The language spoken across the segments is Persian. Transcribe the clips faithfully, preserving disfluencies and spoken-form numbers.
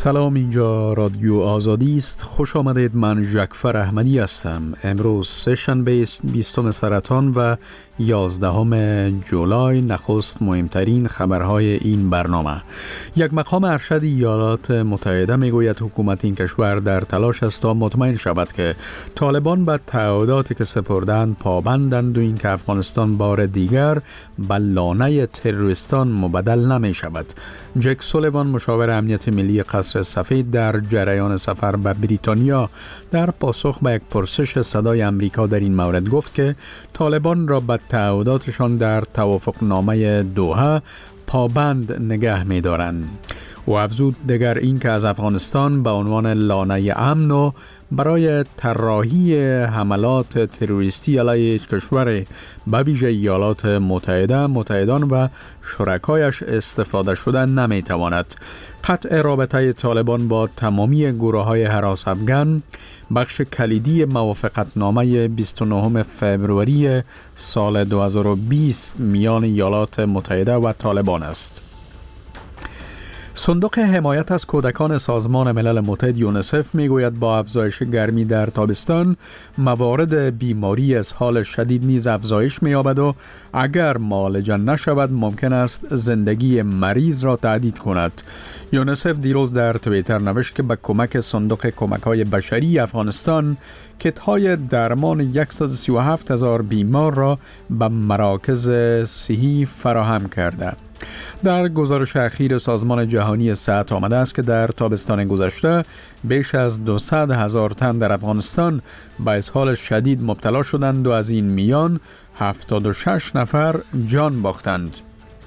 سلام، اینجا رادیو آزادی است. خوش آمدید. من ژکفر احمدی هستم. امروز سه شنبه است، بیستم سرطان و یازدهم جولای. نخست مهمترین خبرهای این برنامه. یک مقام ارشد ایالات متحده میگوید حکومت این کشور در تلاش است تا مطمئن شود که طالبان به تعهداتی که سپردند پابندند و این که افغانستان بار دیگر به لانه تروریستان مبدل نمی شود. جک سولیوان، مشاور امنیت ملی قصر سفید، در جریان سفر به بریتانیا در پاسخ به یک پرسش صدای امریکا در این مورد گفت که طالبان را به تعهداتشان در توافقنامه دوحه پابند نگه می دارند. و افزود دیگر این که از افغانستان به عنوان لانه امن و برای طراحی حملات تروریستی علیه کشور به ویژه ایالات متحده، متحدان و شرکایش استفاده شدن نمی تواند. قطع رابطه طالبان با تمامی گروه‌های هراس افغان بخش کلیدی موافقتنامه بیست و نهم فوریه سال دو هزار و بیست میان ایالات متحده و طالبان است. صندوق حمایت از کودکان سازمان ملل متحد یونیسف میگوید با افزایش گرمی در تابستان موارد بیماری اسهال شدید نیز افزایش می‌یابد و اگر معالجه نشود ممکن است زندگی مریض را تهدید کند. یونیسف دیروز در توییتر نوشت که با کمک صندوق کمک‌های بشری افغانستان کیت‌های درمان صد و سی و هفت هزار بیمار را به مراکز صحی فراهم کرده. در گزارش اخیر سازمان جهانی صحت آمده است که در تابستان گذشته بیش از دویست هزار تن در افغانستان به اسهال شدید مبتلا شدند و از این میان هفتاد و شش نفر جان باختند.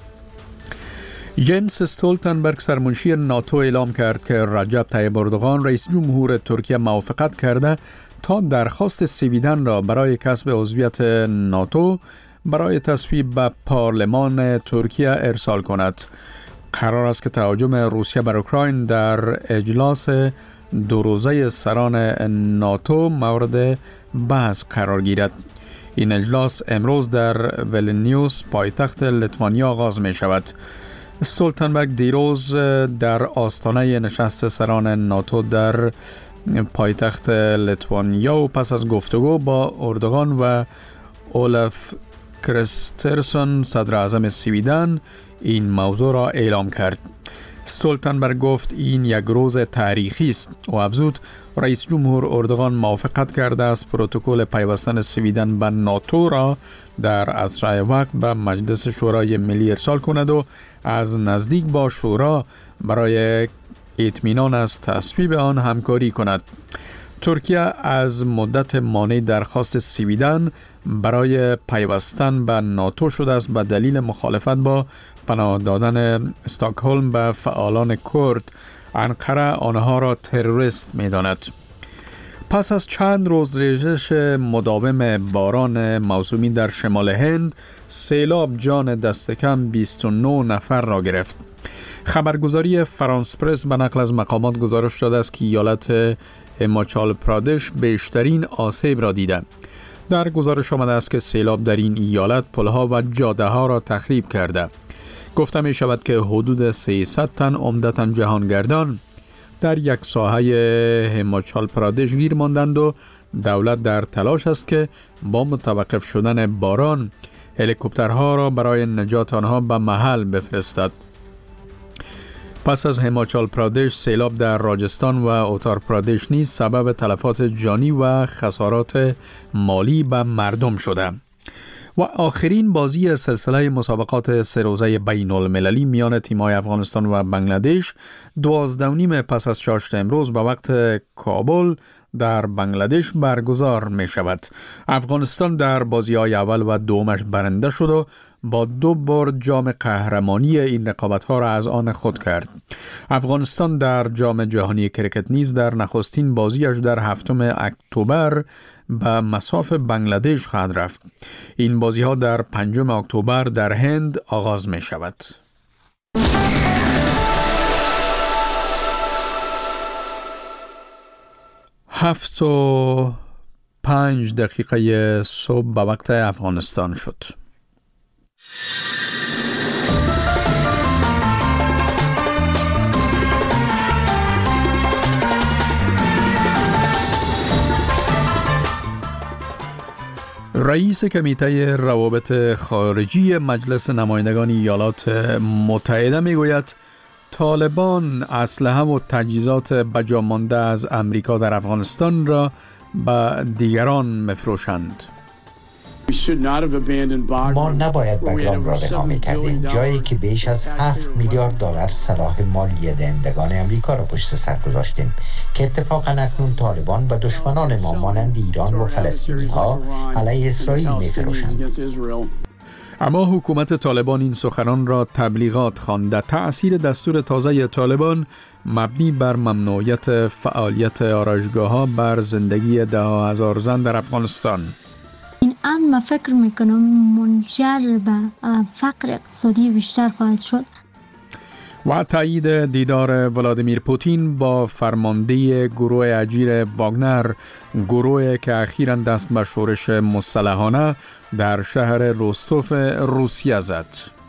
ینس استولتنبرگ، سرمنشی ناتو، اعلام کرد که رجب طیب اردوغان رئیس جمهور ترکیه موافقت کرده تا درخواست سویدن را برای کسب عضویت ناتو برای تصویب به پارلمان ترکیه ارسال کند. قرار است که تهاجم روسیه بر اوکراین در اجلاس دو روزه سران ناتو مورد بحث قرار گیرد. این اجلاس امروز در ولنیوس پایتخت لیتوانیا آغاز می شود. استولتنبرگ دیروز در آستانه نشست سران ناتو در پایتخت لیتوانیا و پس از گفتگو با اردوغان و اولف کریسترسون صدر اعظم سویدن این موضوع را اعلام کرد. استولتنبرگ گفت این یک روز تاریخی است و افزود رئیس جمهور اردوغان موافقت کرده است پروتکل پیوستن سویدن به ناتو را در اسرع وقت به مجلس شورای ملی ارسال کند و از نزدیک با شورا برای اطمینان از تصویب آن همکاری کند. ترکیه از مدت مانع درخواست سویدن برای پیوستن به ناتو شده است به دلیل مخالفت با پناه دادن استکهلم به فعالان کرد. انقره آنها را تروریست می‌داند. پس از چند روز ریزش مداوم باران موسومی در شمال هند، سیلاب جان دست کم بیست و نه نفر را گرفت. خبرگزاری فرانس پرس به نقل از مقامات گزارش داده است که ایالت هیماچال پرادش بیشترین آسیب را دیده. در گزارش آمده است که سیلاب در این ایالت پلها و جاده ها را تخریب کرده. گفته می شود که حدود سیصد تن عمدتاً جهانگردان در یک ساحه هیماچال پرادش گیر ماندند و دولت در تلاش است که با متوقف شدن باران هلیکوپترها را برای نجات آنها به محل بفرستد. پس از هیماچال پرادش، سیلاب در راجستان و اتار پرادش نیز سبب تلفات جانی و خسارات مالی به مردم شده. و آخرین بازی سلسله مسابقات سه روزه بین المللی میان تیم‌های افغانستان و بنگلادش دوازده و نیم پس از شاشت امروز به وقت کابل در بنگلادش برگزار می شود. افغانستان در بازی‌های اول و دومش برنده شد و با دو بار جام قهرمانی این رقابت‌ها را از آن خود کرد. افغانستان در جام جهانی کرکت نیز در نخستین بازیش در هفتم اکتبر به مصاف بنگلادش خواهد رفت. این بازی‌ها در پنجم اکتبر در هند آغاز می شود. هفت و پنج دقیقه صبح به وقت افغانستان شد. رئیس کمیته روابط خارجی مجلس نمایندگان ایالات متحده میگوید طالبان اسلحه و تجهیزات بجامانده از امریکا در افغانستان را به دیگران مفروشند. ما نباید بگرام را رها می‌کردیم، جایی که بیش از هفت میلیارد دلار سلاح مالی دهندگان امریکا را پشت سر گذاشتیم که اتفاقا اکنون طالبان و دشمنان ما مانند ایران و فلسطینی‌ها علیه اسرائیل می‌فروشند. اما حکومت طالبان این سخنان را تبلیغات خوانده. تأثیر دستور تازه طالبان مبنی بر ممنوعیت فعالیت آرایشگاه‌ها بر زندگی ده هزار زن در افغانستان. این امر ما فکر میکنم منجر به فقر اقتصادی بیشتر خواهد شد. و تایید دیدار ولادیمیر پوتین با فرمانده گروه اجیر واگنر، گروهی که اخیراً دست به شورش مسلحانه در شهر روستوف روسیه زد.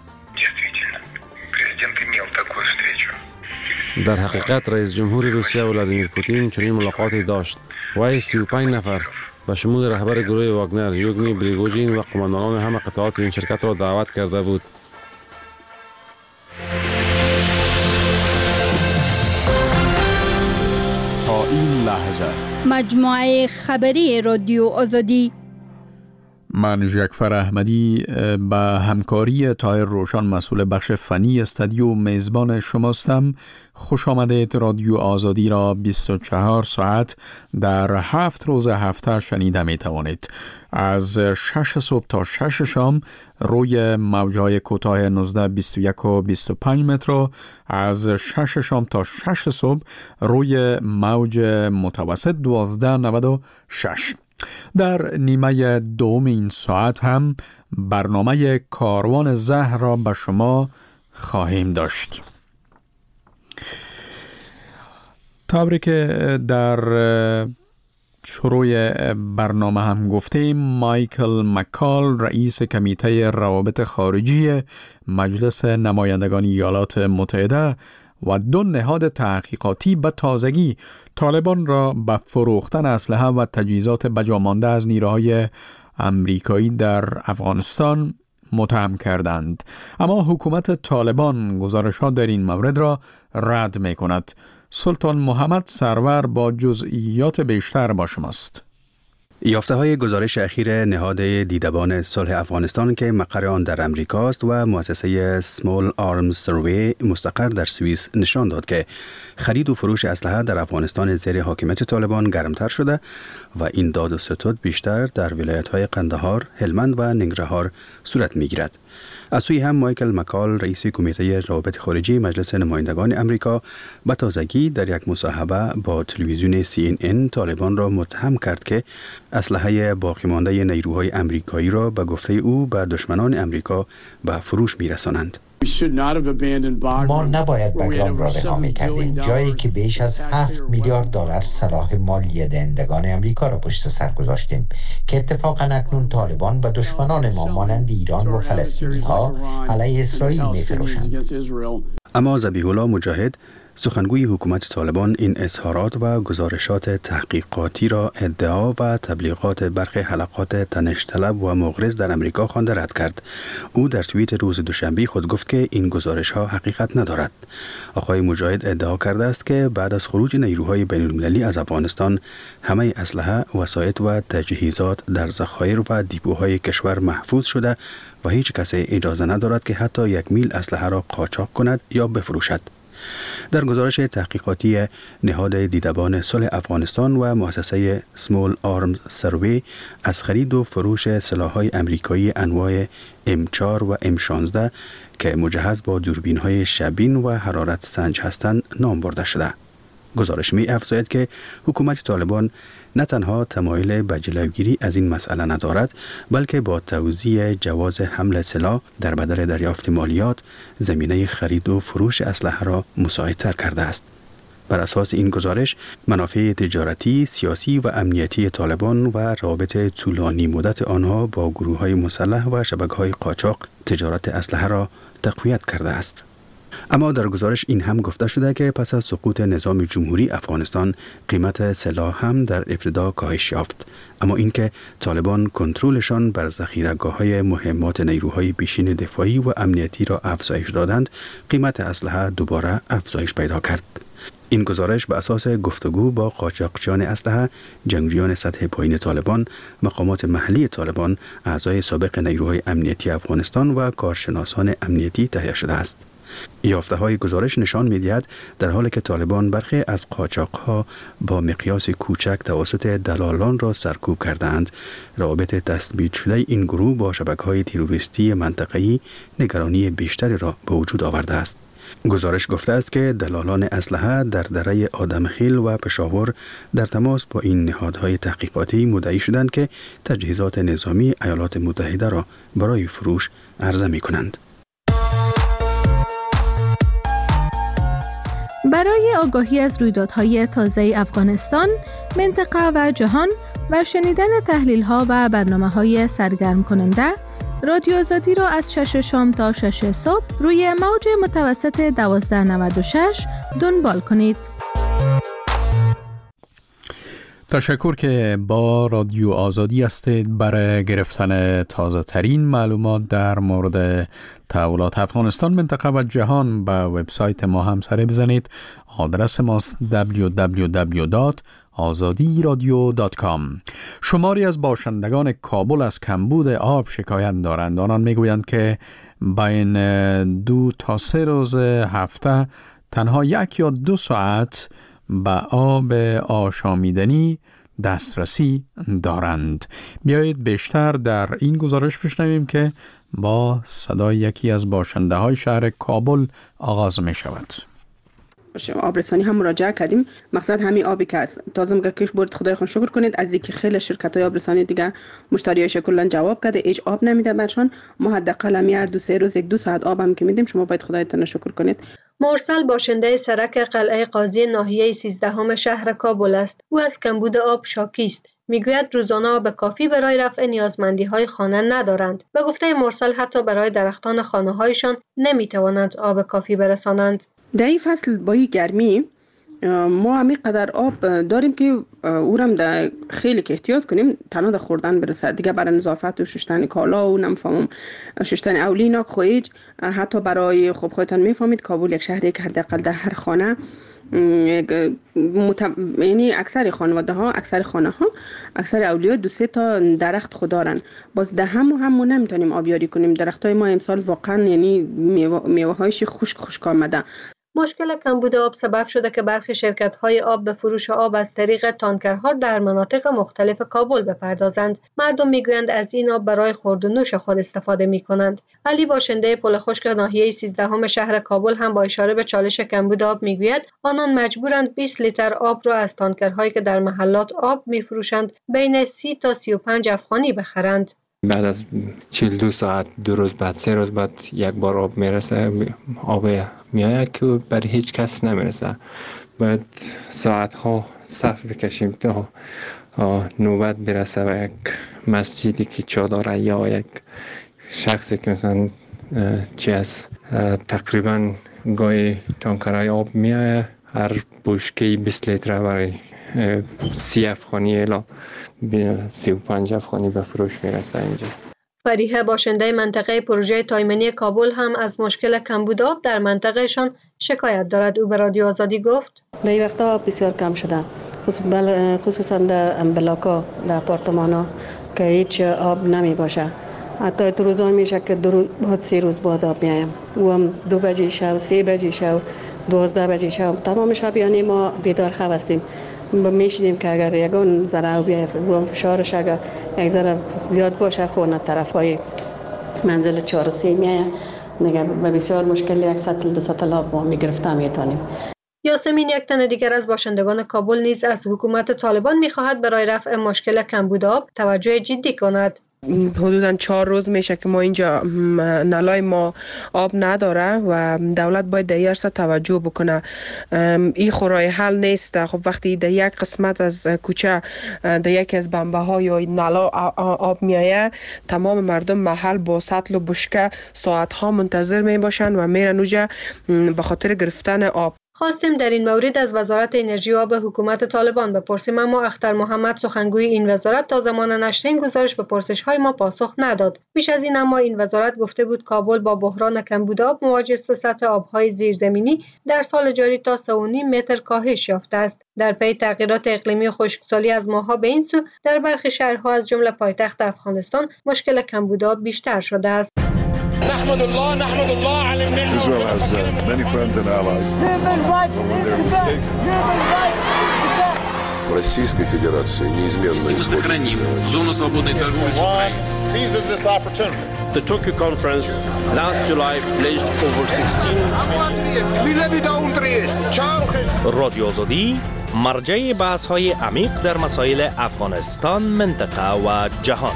در حقیقت رئیس جمهور روسیه ولادیمیر پوتین چنین ملاقاتی داشت. وی سی و پنج نفر به شمول رهبر گروه واگنر یوگنی پریگوژین و قماندانان همه قطعات این شرکت را دعوت کرده بود. تا این لحظه مجموعه خبری رادیو آزادی. من جعفر احمدی به همکاری طاهر روشن مسئول بخش فنی استودیو میزبان شماستم. خوش آمدید. رادیو آزادی را بیست و چهار ساعت در هفت روز هفته شنیده می توانید. از شش صبح تا شش شام روی موجهای کوتاه نوزده بیست و یک و بیست و پنج متر، از شش شام تا شش صبح روی موج متوسط دوازده نود و شش. در نیمه دوم این ساعت هم برنامه کاروان زهر را به شما خواهیم داشت. طوری که در شروع برنامه هم گفتیم، مایکل مکال رئیس کمیته روابط خارجی مجلس نمایندگان ایالات متحده و دو نهاد تحقیقاتی به تازگی طالبان را به فروختن اسلحه و تجهیزات بجامانده از نیروهای امریکایی در افغانستان متهم کردند. اما حکومت طالبان گزارشات در این مورد را رد می کند. سلطان محمد سرور با جزئیات بیشتر با شماست. یافته های گزارش اخیر نهاد دیدبان صلح افغانستان که مقر آن در امریکا است و مؤسسه سمول آرمز سروی مستقر در سوئیس نشان داد که خرید و فروش اسلحه در افغانستان زیر حاکمیت طالبان گرمتر شده و این داد و ستد بیشتر در ولایت‌های قندهار، هلمند و ننگرهار صورت می‌گیرد. از سوی هم مایکل مکال رئیس کمیته روابط خارجی مجلس نمایندگان امریکا به تازگی در یک مصاحبه با تلویزیون سی ان ان طالبان را متهم کرد که اسلحه باقی مانده نیروهای امریکایی را به گفته او به دشمنان امریکا به فروش می‌رسانند. ما نباید بگرام را رها می‌کردیم، جایی که بیش از هفت میلیارد دلار سلاح مالی دهندگان امریکا را پشت سر گذاشتیم که اتفاقا اکنون طالبان و دشمنان ما مانند ایران و فلسطینی‌ها علیه اسرائیل می‌فروشند. اما ذبیح الله مجاهد سخنگوی حکومت طالبان این اظهارات و گزارشات تحقیقاتی را ادعا و تبلیغات برخی حلقات تنش‌طلب و مغرض در امریکا خوانده رد کرد. او در توییت روز دوشنبه خود گفت که این گزارش‌ها حقیقت ندارد. آقای مجاهد ادعا کرده است که بعد از خروج نیروهای بین‌المللی از افغانستان همه اسلحه، وسایط و تجهیزات در ذخایر و دیپوهای کشور محفوظ شده و هیچ کسی اجازه ندارد که حتی یک میل اسلحه را قاچاق کند یا بفروشد. در گزارش تحقیقاتی نهاد دیدبان صلح افغانستان و مؤسسه سمول آرمز سروی از خرید و فروش سلاح‌های امریکایی انواع ام چهار و ام شانزده که مجهز با دوربین‌های شبین و حرارت سنج هستند نام برده شده. گزارش می افزاید که حکومت طالبان نه تنها تمایل به جلوگیری از این مسئله ندارد، بلکه با توزیع جواز حمل سلاح در بدل دریافت مالیات زمینه خرید و فروش اسلحه را مساعدتر کرده است. بر اساس این گزارش، منافع تجارتی، سیاسی و امنیتی طالبان و رابط طولانی مدت آنها با گروه‌های مسلح و شبکه‌های قاچاق تجارت اسلحه را تقویت کرده است. اما در گزارش این هم گفته شده که پس از سقوط نظام جمهوری افغانستان قیمت سلاح هم در ابتدا کاهش یافت، اما اینکه طالبان کنترلشان بر ذخیره‌گاه‌های مهمات نیروهای پیشین دفاعی و امنیتی را افزایش دادند، قیمت اسلحه دوباره افزایش پیدا کرد. این گزارش به اساس گفتگو با قاچاقچیان اسلحه، جنگجویان سطح پایین طالبان، مقامات محلی طالبان، اعضای سابق نیروهای امنیتی افغانستان و کارشناسان امنیتی تهیه شده است. یافته های گزارش نشان می‌دهد در حالی که طالبان برخی از قاچاق‌ها با مقیاس کوچک توسط دلالان را سرکوب کردند، روابط تثبیت شده این گروه با شبکه‌های تروریستی منطقه‌ای نگرانی بیشتری را به وجود آورده است. گزارش گفته است که دلالان اسلحه در دره آدمخیل و پشاور در تماس با این نهادهای تحقیقاتی مدعی شدند که تجهیزات نظامی ایالات متحده را برای فروش عرضه می‌کنند. برای آگاهی از رویدادهای تازه افغانستان، منطقه و جهان و شنیدن تحلیل‌ها و برنامه‌های سرگرم کننده، رادیو آزادی را از شش شام تا شش صبح روی موج متوسط دوازده نود و شش دنبال کنید. تشکر که با رادیو آزادی هستید. برای گرفتن تازه ترین معلومات در مورد تحولات افغانستان، منطقه و جهان به وبسایت ما هم سر بزنید. آدرس ماست دبلیو دبلیو دبلیو دات آزادی رادیو دات کام. شماری از باشندگان کابل از کمبود آب شکایت دارند. آنان میگویند که بین دو تا سه روز هفته تنها یک یا دو ساعت به آب آشامیدنی دسترسی دارند. بیایید بیشتر در این گزارش بشنویم که با صدای یکی از باشنده های شهر کابل آغاز می شود. آبرسانی هم مراجعه کردیم. مقصد همین آبی که است. تازه میگه کش برد خدای خون شکر کنید از اینکه خیلی شرکت های آبرسانی دیگه مشتریاش کلا جواب کرده، هیچ آب نمیده برشان. ما حداقل هم هر دو سه روز یک دو ساعت آب هم که میدیم. شما باید خدایتون شکر کنید. مرسل باشنده سرک قلعه قاضی ناحیه سیزدهم شهر کابل است. او از کمبود آب شاکی است. میگوید روزانه آب کافی برای رفع نیازمندی‌های خانه ندارند. به گفته مرسل حتی برای درختان خانه‌هایشان نمی‌توانند آب کافی برسانند. در این فصل با این گرمی ما همین قدر آب داریم که او هم در خیلی که احتیاط کنیم تنها در خوردن برسد. دیگه برای نظافت و شستن کالا و نمیفهمم شستن اولینا خویج، حتی برای خب خودتان میفهمید کابل یک شهری که حداقل در هر خانه مت... یعنی اکثر خانواده ها اکثر خانه ها اکثر اولیا دو سه تا درخت خود دارن. باز ده هم و همو نمیتونیم آبیاری کنیم. درخت های ما امسال واقعا یعنی میوه, میوه هایش خشک خشک آمده. مشکل کمبود آب سبب شده که برخی شرکت‌های آب به فروش آب از طریق تانکرها در مناطق مختلف کابل بپردازند. مردم میگویند از این آب برای خورد و نوش خود استفاده می‌کنند. علی باشنده پل خشک ناحیه سیزدهم شهر کابل هم با اشاره به چالش کمبود آب میگوید آنان مجبورند بیست لیتر آب را از تانکرهایی که در محلات آب می‌فروشند بین سی تا سی و پنج افغانی بخرند. بعد از چهل و دو ساعت دو روز بعد سه روز بعد یک بار آب میرسه. آب میآید که برای هیچ کس نمیرسه. باید ساعت ها صف بکشیم تا نوبت برسه و یک مسجدی که چادر یا یک شخصی که مثلا چی از تقریبا گاهی تانکرهای آب میآید. هر بشکه بیست لیتر برای سی افغانی الا سی و پنج افغانی به فروش میرسه اینجا. فریحه باشنده منطقه پروژه تایمنی کابل هم از مشکل کمبود آب در منطقهشان شکایت دارد. او به رادیو آزادی گفت در این وقتا بیسیار کم شده، خصوصا در بلاکا در آپارتمانا که هیچ آب نمی باشه. حتی تو روزا میشه که دو روز بعد سه روز بعد آب میایم. او هم دو بجه شب، سه بجه شب، دوازده بجه شب تمام شب یعنی ما بیدار خواب هستیم. میشنیم که اگر یگان ذره آب بیاید و فشارش اگر یک ذره زیاد باشه خونه طرفای منزل چهار و سه میاید دیگه به بسیار مشکل یک سطل دو سطل آب ما میگرفته میتونیم. یاسمین یک تن دیگر از باشندگان کابل نیز از حکومت طالبان میخواهد برای رفع مشکل کمبود آب توجه جدی کند. حدوداً چهار روز میشه که ما اینجا نلای ما آب نداره و دولت باید در این توجه بکنه. این خورای حل نیست. خب وقتی در یک قسمت از کوچه در یکی از بمبه ها یا نلا آب میایه، تمام مردم محل با سطل و بشکه ساعت ها منتظر می باشن و میرن اونجا به خاطر گرفتن آب. خواستیم در این مورد از وزارت انرژی و آب حکومت طالبان بپرسیم، اما اختر محمد سخنگوی این وزارت تا زمان نشر این گزارش به پرسش‌های ما پاسخ نداد. بیش از این اما این وزارت گفته بود کابل با بحران کمبود آب مواجه است و سطح آب‌های زیرزمینی در سال جاری تا سه و نیم متر کاهش یافته است. در پی تغییرات اقلیمی و خشکسالی از ماه‌ها به این سو، در برخی شهرها از جمله پایتخت افغانستان مشکل کمبود آب بیشتر شده است. نحمد الله نحمد الله على النعمة. Israel has uh, many friends and allies. But when they're mistaken. Российской Федерации неизменно сохраним зону свободной торговли с Украиной. Seizes this opportunity. The Tokyo conference last July pledged over sixteen. رادیو آزادی مرجع بحث‌های عمیق در مسائل افغانستان، منطقه و جهان.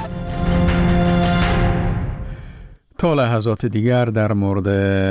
تا لحظات دیگر در مورد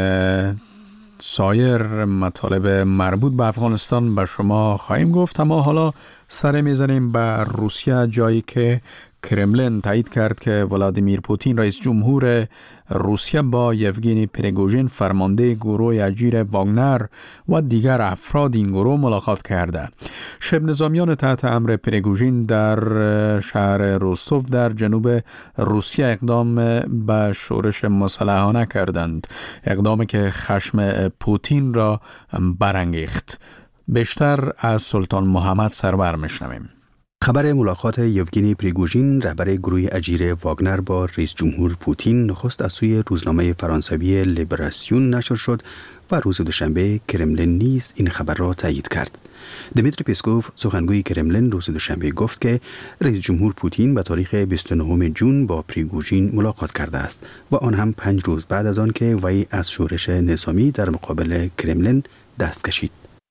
سایر مطالب مربوط به افغانستان به شما خواهیم گفت، اما حالا سر میزنیم به روسیه، جایی که کرملین تایید کرد که ولادیمیر پوتین رئیس جمهور روسیه با یوگینی پریگوژین فرمانده گروه اجیر واگنر و دیگر افراد این گروه ملاقات کرده. شبه نظامیان تحت امر پریگوژین در شهر روستوف در جنوب روسیه اقدام به شورش مسلحانه کردند، اقدامی که خشم پوتین را برانگیخت. بیشتر از سلطان محمد سرور میشنویم. خبر ملاقات یوگینی پریگوژین رهبر گروه اجیر واگنر با رئیس جمهور پوتین نخست از سوی روزنامه فرانسوی لیبراسیون نشر شد و روز دوشنبه کرملین نیز این خبر را تایید کرد. دمیتری پسکوف سخنگوی کرملین روز دوشنبه گفت که رئیس جمهور پوتین به تاریخ بیست و نهم ژوئن با پریگوژین ملاقات کرده است و آن هم پنج روز بعد از آن که وی از شورش نظامی در مقابل کرملین دست کشید.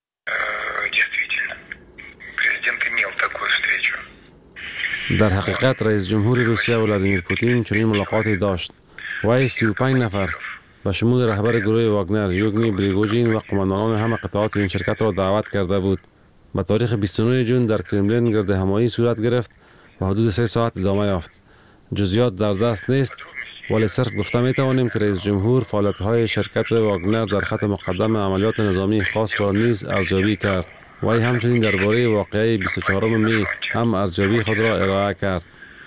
در حقیقت رئیس جمهور روسیه ولادیمیر پوتین چنین ملاقاتی داشت. وی سی و پنج نفر به شمول رهبر گروه واگنر یوگنی پریگوژین و قماندانان همه قطعات این شرکت را دعوت کرده بود. به تاریخ بیست و نهم ژوئن در کرملین گرد همایی صورت گرفت و حدود سه ساعت ادامه یافت. جزئیات در دست نیست، ولی صرف گفته می توانیم که رئیس جمهور فعالیت‌های شرکت واگنر در خط مقدم عملیات نظامی خاص را نیز ارزیابی کرد. وی همچنین درباره واقعه بیست و چهارم می هم ارزیابی خود را ارائه کرد.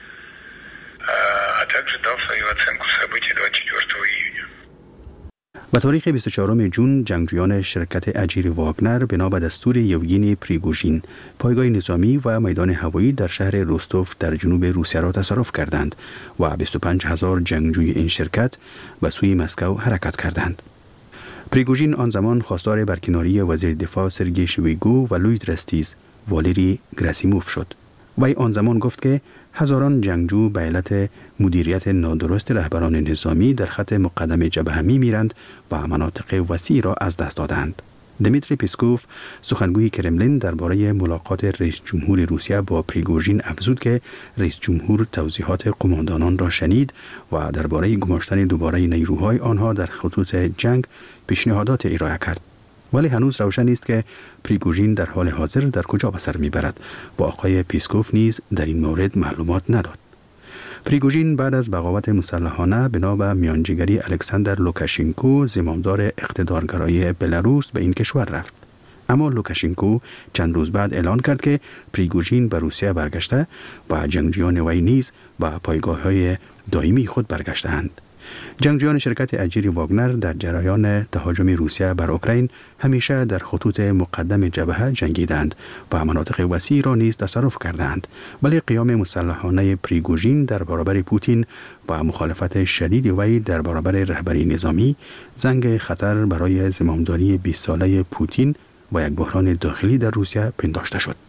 به تاریخ بیست و چهارم ژوئن جنگجویان شرکت اجیر واگنر بنا به دستور یوگینی پریگوژین پایگاه نظامی و میدان هوایی در شهر روستوف در جنوب روسیه را تصرف کردند و بیست و پنج هزار جنگجوی این شرکت به سوی مسکو حرکت کردند. پریگوژین آن زمان خواستار برکناری وزیر دفاع سرگئی شویگو و لوید رستیز والری گراسیموف شد. وی آن زمان گفت که هزاران جنگجو به علت مدیریت نادرست رهبران نظامی در خط مقدم جبهه می میرند و مناطق وسیع را از دست دادند. دمیتری پسکوف سخنگوی کرملین درباره ملاقات رئیس جمهور روسیه با پریگوژین افزود که رئیس جمهور توضیحات قماندانان را شنید و درباره گماشتن دوباره نیروهای آنها در خطوط جنگ پیشنهادات ارائه کرد. ولی هنوز روشن نیست که پریگوژین در حال حاضر در کجا به سر میبرد و آقای پیسکوف نیز در این مورد معلومات نداد. پریگوژین بعد از بغاوت مسلحانه بنا به میانجیگری الکساندر لوکاشنکو زمامدار اقتدارگرایی بلاروس به این کشور رفت. اما لوکاشنکو چند روز بعد اعلان کرد که پریگوژین به روسیه برگشته و جنگجویان وی نیز به پایگاه‌های دائمی خود برگشته‌اند. جنگجویان شرکت اجیر واگنر در جریان تهاجم روسیه بر اوکراین همیشه در خطوط مقدم جبهه جنگیدند و مناطق وسیع را نیز تصرف کردند، ولی قیام مسلحانه پریگوژین در برابر پوتین و مخالفت شدید وی در برابر رهبری نظامی زنگ خطر برای زمامداری بیست ساله پوتین و یک بحران داخلی در روسیه پنداشته شد.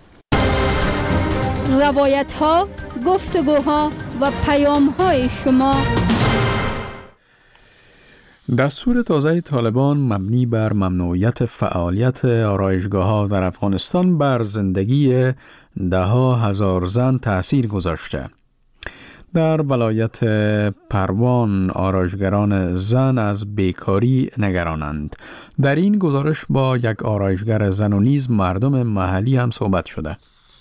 روایت ها، گفتگوها و پیام های شما. دستور تازه طالبان مبنی بر ممنوعیت فعالیت آرایشگاه‌ها در افغانستان بر زندگی ده‌ها هزار زن تأثیر گذاشته. در ولایت پروان آرایشگران زن از بیکاری نگرانند. در این گزارش با یک آرایشگر زن و نیز مردم محلی هم صحبت شده.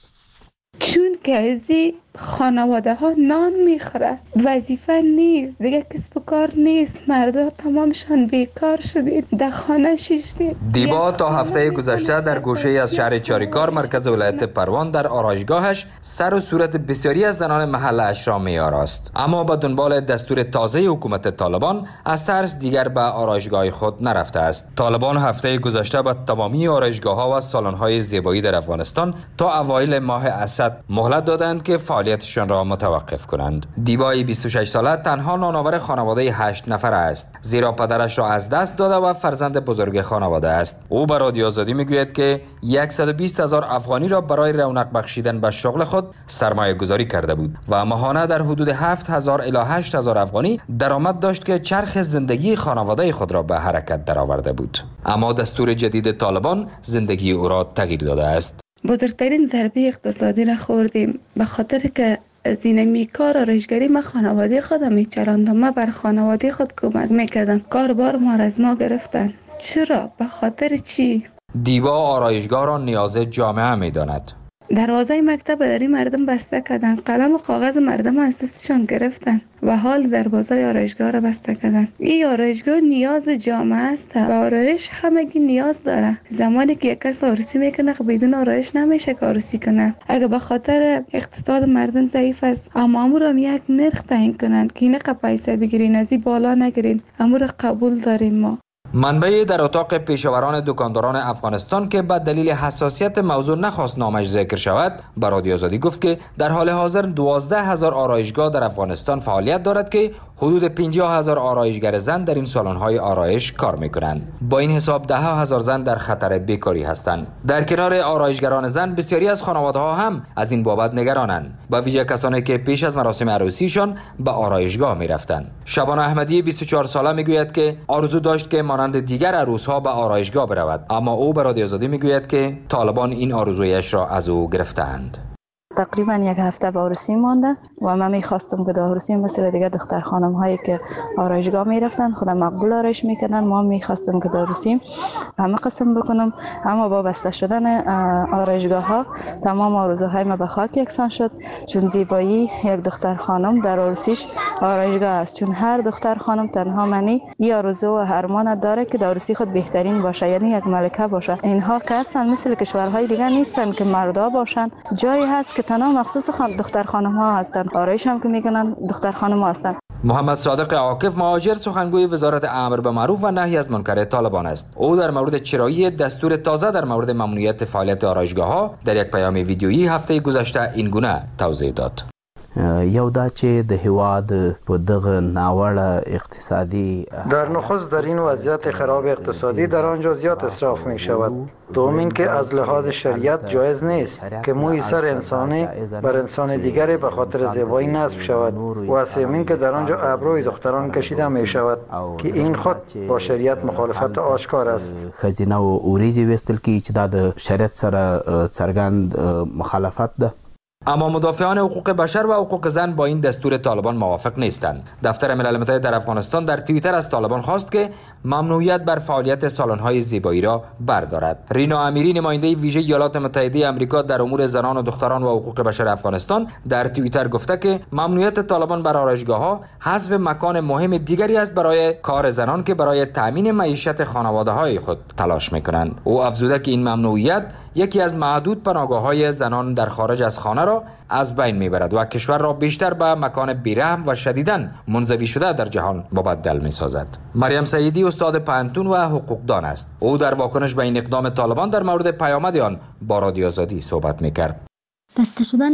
چون که از خانواده ها نان میخوره، وظیفه نیست دیگه، کسب و کار نیست، مردم تمامشان بیکار شدید، در خانه شیشتید. دیبا تا هفته گذشته در گوشه از شهر چاریکار مرکز ولایت پروان در آرایشگاهش سر و صورت بسیاری از زنان محله‌اش را می‌آراست، اما به دنبال دستور تازه حکومت طالبان از ترس دیگر به آرایشگاه خود نرفته است. طالبان هفته گذشته به تمامی آرایشگاه‌ها و سالن‌های زیبایی در افغانستان تا اوایل ماه اسد مهلت دادند که فعالیتشان را متوقف کنند. دیبای بیست و شش ساله تنها نانآور خانواده هشت نفره است، زیرا پدرش را از دست داده و فرزند بزرگ خانواده است. او به رادیو آزادی میگوید که صد و بیست هزار افغانی را برای رونق بخشیدن به شغل خود سرمایه گذاری کرده بود و ماهانه در حدود هفت هزار الی هشت هزار افغانی درآمد داشت که چرخ زندگی خانواده خود را به حرکت درآورده بود. اما دستور جدید طالبان زندگی او را تغییر داده است. بزرگترین ضربه اقتصادی را خوردیم به خاطر که از این میکار آرایشگری ما خانواده خودم میچراندم، ما بر خانواده خود کمک میکردم، کار بار ما را از ما گرفتن. چرا؟ به خاطر چی؟ دیبا آرایشگاه را نیاز جامعه میداند. دروازه مکتب در این مردم بسته کردن، قلم و کاغذ مردم از دستشان گرفتن و حال دروازه آرایشگاه را بسته کردن. این آرایشگاه نیاز جامعه است و آرایش همگی نیاز داره. زمانی که یک کس آرایشی میکنه بدون آرایش نمیشه آرایشی کنه. اگه به خاطر اقتصاد مردم ضعیف است، اما امور هم یک نرخ تعیین کنن که اینقدر پیسه بگیرین، از این بالا نگیرین، امور قبول داریم ما. منبعی در اتاق پیشاوران دکانداران افغانستان که به دلیل حساسیت موضوع نخواست نامش ذکر شود به رادیو آزادی گفت که در حال حاضر دوازده هزار آرایشگاه در افغانستان فعالیت دارد که حدود پنجاه هزار آرایشگر زن در این سالن‌های آرایش کار می‌کنند. با این حساب ده هزار زن در خطر بیکاری هستند. در کنار آرایشگران زن بسیاری از خانواده‌ها هم از این بابت نگرانند، با ویژه کسانی که پیش از مراسم عروسیشان به آرایشگاه می‌رفتند. شبانه احمدی بیست و چهار ساله می‌گوید که آرزو داشت که مانند دیگر عروس‌ها به آرایشگاه برود، اما او به رادیو آزادی می‌گوید که طالبان این آرزویش را از او گرفتند. تقریبا یک هفته به عروسی مانده و من میخواستم که در عروسی مثل دیگه دختر خانم هایی که آرایشگاه میرفتن خودم مقبول آرایش میکردن، ما میخواستم که در عروسی همه قسم بکنم، اما با بسته شدن آرایشگاه ها تمام آرزوهای ما به خاک یکسان شد، چون زیبایی یک دختر خانم در عروسیش آرایشگاه است، چون هر دختر خانم تنها منی این آرزو و ارمان داره که در عروسی خود بهترین باشه، یعنی یک ملکه باشه. اینها که هستن مثل کشورهای دیگه نیستن که مردا باشن، جایی هست که تنها مخصوص خان دختر خانم ها هستند، آرایش هم که میکنن دختر خانم ها هستند. محمد صادق عاکف مهاجر سخنگوی وزارت امر به معروف و نهی از منکر طالبان است. او در مورد چرایی دستور تازه در مورد ممنوعیت فعالیت آرایشگاه ها در یک پیام ویدیویی هفته گذشته این گونه توضیح داد. یو دا چې د هواد په دغه ناوړه اقتصادی در نخست در این وضعیت خراب اقتصادی در آنجا زیاد اسراف می شود. دوم این که از لحاظ شریعت جایز نیست که موی سر انسانی بر انسان دیگری به خاطر زیبایی نصب شود و سوم این که در آنجا ابروی دختران کشیده می شود که این خود با شریعت مخالفت آشکار است. خزینه و اوریزی وستل کی چې د شریعت سره څرګند مخالفت ده. اما مدافعان حقوق بشر و حقوق زن با این دستور طالبان موافق نیستند. دفتر ملل متحد در افغانستان در توییتر از طالبان خواست که ممنوعیت بر فعالیت سالن‌های زیبایی را بردارد. رینا امیری نماینده ویژه ایالات متحده آمریکا در امور زنان و دختران و حقوق بشر افغانستان در توییتر گفته که ممنوعیت طالبان بر آرایشگاه‌ها حذف مکان مهم دیگری است برای کار زنان که برای تأمین معیشت خانواده‌های خود تلاش می‌کنند. او افزوده که این ممنوعیت یکی از معدود پناهگاه‌های زنان در خارج از خانه را از بین میبرد و کشور را بیشتر به مکان بیرحم و شدیداً منزوی شده در جهان مبدل میسازد. مریم سعیدی استاد پانتون و حقوقدان است. او در واکنش به این اقدام طالبان در مورد پیامد آن با رادیو آزادی صحبت میکرد. بسته شدن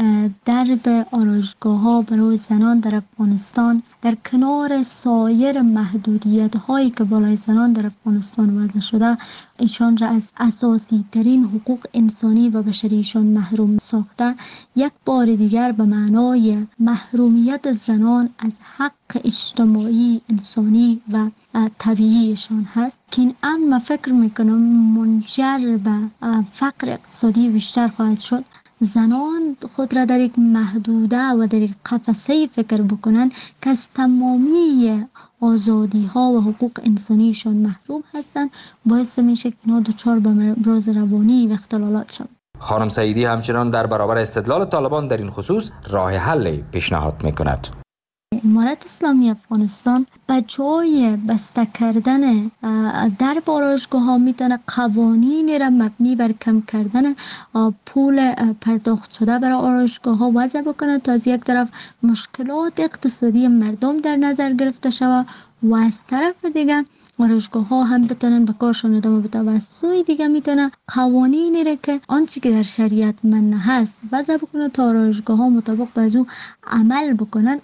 درب آرایشگاه ها برای زنان در افغانستان در کنار سایر محدودیت هایی که بالای زنان در افغانستان وضع شده ایشان را از اساسی ترین حقوق انسانی و بشریشان محروم ساخته، یک بار دیگر به معنای محرومیت زنان از حق اجتماعی انسانی و طبیعیشان هست که این امر فکر میکنم منجر به فقر اقتصادی بیشتر خواهد شد. زنان خود را در یک محدوده و در یک قفسه فکر بکنن که از تمامی آزادی ها و حقوق انسانیشان محروم هستند، باعث میشه که اینا دچار به امراض روانی و اختلالات شوند. خانم سعیدی همچنان در برابر استدلال طالبان در این خصوص راه حل پیشنهاد میکند. امارت اسلامی افغانستان به جای بسته کردن در آرایشگاه ها میتونه قوانینی را مبنی بر کم کردن پول پرداخت شده برای آرایشگاه ها وضع بکنه تا از یک طرف مشکلات اقتصادی مردم در نظر گرفته شود و از طرف دیگه آرایشگاه ها هم بتونن به کارشان ادامه بده و از سوی دیگه میتونه قوانینی را که آنچه که در شریعت منع هست وضع بکنه تا آرایشگاه ها مطابق به او عمل بکنن.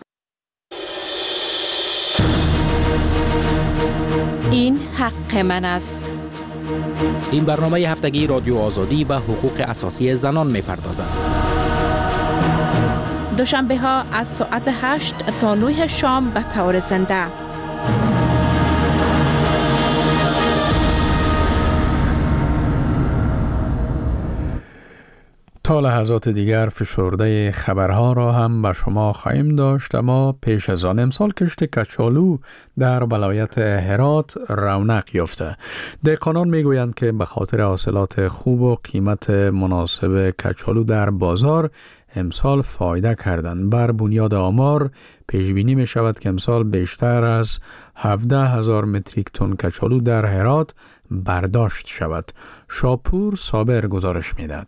این حق من است. این برنامه هفتگی رادیو آزادی به حقوق اساسی زنان می‌پردازد. دوشنبه ها از ساعت هشت تا نه شام به طور زنده. تا لحظات دیگر فشرده خبرها را هم به شما خواهیم داشت، اما پیش از آن امسال کشت کچالو در ولایت هرات رونق یافته. دهقانان میگویند که به خاطر حاصلات خوب و قیمت مناسب کچالو در بازار امسال فایده کردند. بر بنیاد آمار پیش بینی می شود که امسال بیشتر از هفده هزار متریک تن کچالو در هرات برداشت شود. شاپور صابر گزارش میدهد.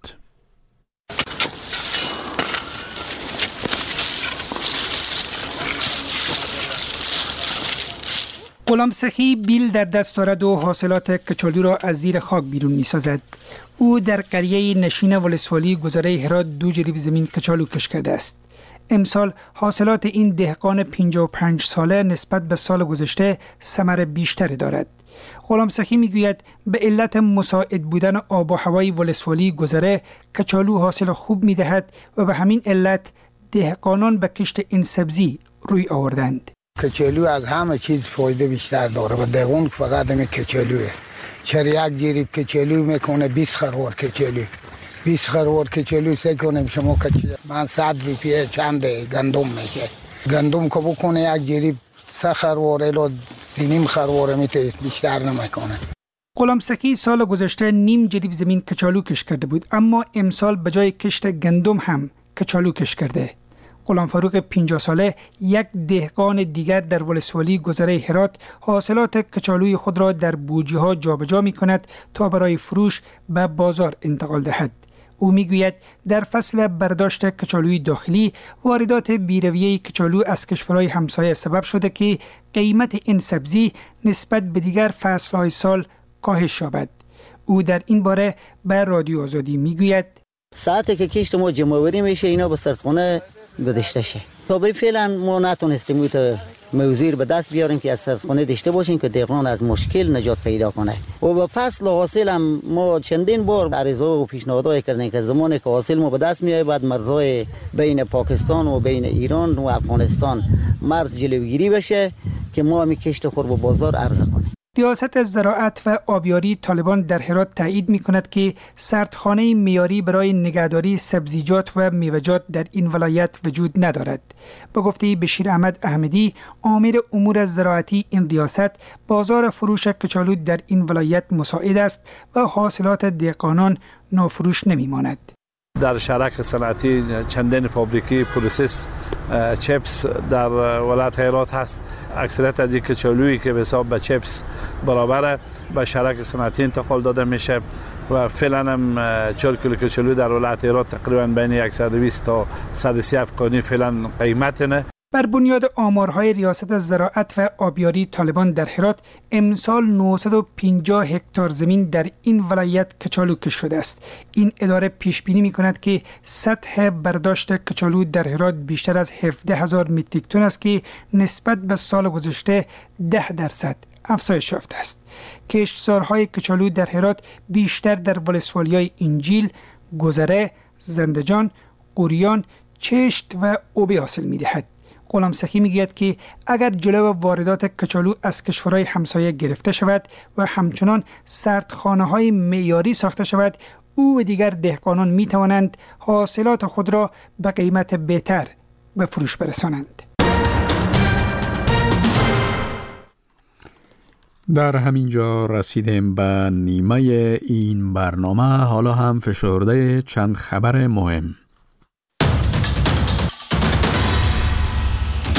غلام سخی بیل در دست دارد و حاصلات کچالو را از زیر خاک بیرون می سازد. او در قریه نشین ولسوالی گذره هرات دو جریب زمین کچالو کش کرده است. امسال حاصلات این دهقان پنجاه و پنج ساله نسبت به سال گذشته ثمر بیشتری دارد. غلام سخی می گوید به علت مساعد بودن آب و هوای ولسوالی گذره کچالو حاصل خوب می دهد و به همین علت دهقانان به کشت این سبزی روی آوردند. کچالو از همه چیز فایده بیشتر داره و دهقان فقط همین کچالوه. چرا یک جریب کچالو میکنه بیست خروار کچالو. بیست خروار کچالو سه کنیم شما کچالو من صد روپیه چند گندم میشه. گندم که بکنه یک جریب سه خروار الا سینیم خروار میته بیشتر نمیکنه. غلام سخی سال گذشته نیم جریب زمین کچالو کش کرده بود، اما امسال به جای کشت گندم هم کچالو کش کرده. غلام فاروق پنجاه ساله یک دهقان دیگر در ولسوالی گذره هرات حاصلات کچالوی خود را در بوجه ها جابجا می کند تا برای فروش به بازار انتقال دهد. او می گوید در فصل برداشت کچالوی داخلی واردات بیرویه کچالو از کشورهای همسایه سبب شده که قیمت این سبزی نسبت به دیگر فصلهای سال کاهش یابد. او در این باره به رادیو آزادی می گوید ساعتی که کشت ما جمعوری میشه اینا به سرطخانه گذاشته شه. تا به فعلا ما نتونستیم اون موزیر به دست بیاریم که از سرطخانه داشته باشیم که دهقان از مشکل نجات پیدا کنه. و به فصل حاصل هم ما چندین بار عرضه و پیشنهادات کردیم که زمانی که حاصل ما به دست میاد بعد مرزهای بین پاکستان و بین ایران و افغانستان مرز جلوگیری بشه که ما هم کشت خور به بازار عرضه کنیم. ریاست زراعت و آبیاری طالبان در هرات تایید می کند که سردخانه معیاری برای نگهداری سبزیجات و میوه‌جات در این ولایت وجود ندارد. به گفته بشیر احمد احمدی، امیر امور زراعتی این ریاست، بازار فروش کچالو در این ولایت مساعد است و حاصلات دهقانان نافروش نمی ماند. در شرک صنعتی چندین فابریکی پروسس چپس در ولایت هرات هست. اکثریت از این کچالویی که به حساب به چپس برابره به شرک صنعتی انتقال داده میشه و فعلا هم چهار کیلو کچالو در ولایت هرات تقریبا بین صد و بیست تا صد و سی افغانی فعلا قیمت نه. بر بنیاد آمارهای ریاست زراعت و آبیاری طالبان در هرات امسال نهصد و پنجاه هکتار زمین در این ولایت کچالو کش شده است. این اداره پیش بینی می کند که سطح برداشت کچالو در هرات بیشتر از هفده هزار متریک تن است که نسبت به سال گذشته ده درصد افزایش یافته است. کشتزارهای کچالو در هرات بیشتر در ولسوالی‌های انجیل، گذره، زندجان، قوریان، چشت و اوبه حاصل می دهد. غلام سخی میگوید که اگر جلو واردات کچالو از کشورهای همسایه گرفته شود و همچنان سردخانه‌های معیاری ساخته شود، او و دیگر دهقانان می توانند حاصلات خود را به قیمت بهتر به فروش برسانند. در همین جا رسیدیم به نیمه این برنامه. حالا هم فشرده چند خبر مهم.